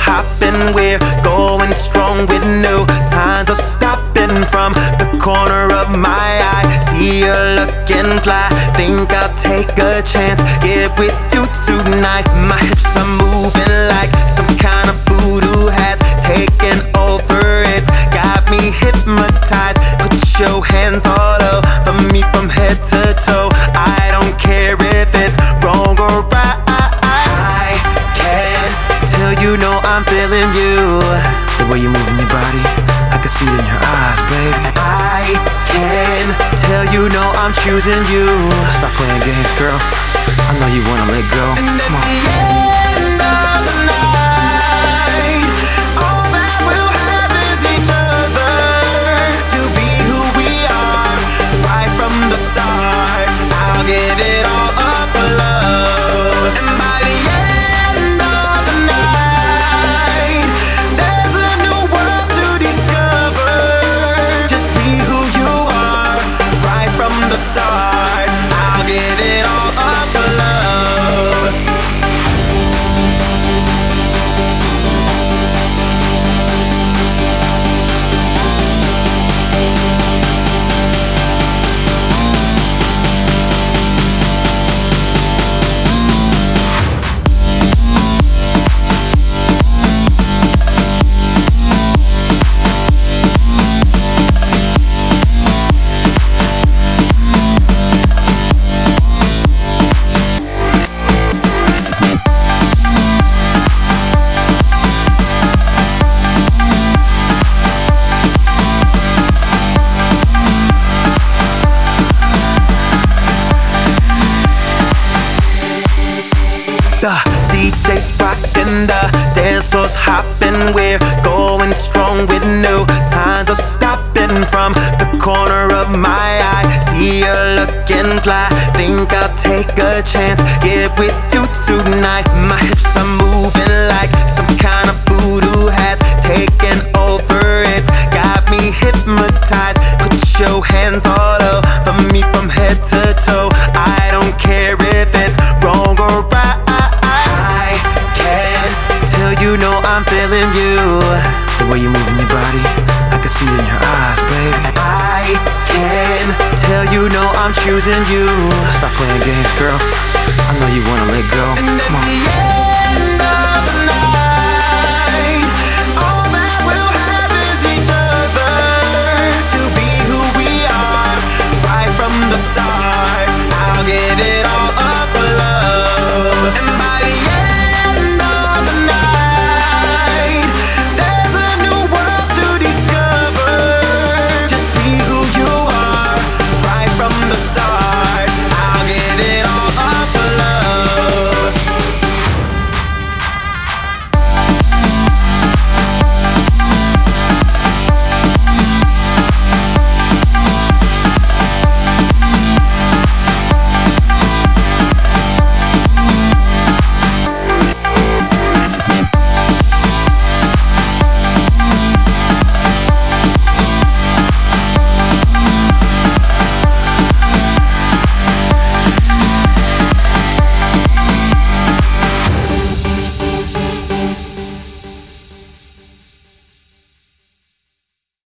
hopping, we're going strong with no signs of stopping. From the corner of my eye, see you looking fly, think I'll take a chance, get with you tonight. My hips are moving like some kind of voodoo has taken over, it's got me hypnotized. Put your hands all over me from head to toe, I don't care if it's wrong or right. I can tell you know I'm feeling you, the way you're moving your body, I can see it in your eyes, baby. I can tell you know I'm choosing you. Stop playing games, girl, I know you wanna let go. And come on. At the end of the night, all that we'll have is each other, to be who we are right from the start. I'll give it all up for love. And by the end of the night, there's a new world to discover. Just be who you are right from the start. I'll give it all up for love. The DJ's rockin', the dance floor's hopping, we're going strong with no signs of stopping. From the corner of my eye, see you looking fly, think I'll take a chance, get with you tonight. My hips are moving like some kind of voodoo has taken over, it's got me hypnotized. Put your hands all over me from head to toe, I don't care if it's wrong or right. You know I'm feeling you, the way you're moving your body, I can see it in your eyes, baby. I can tell you know I'm choosing you. Stop playing games, girl, I know you wanna let go. Come on.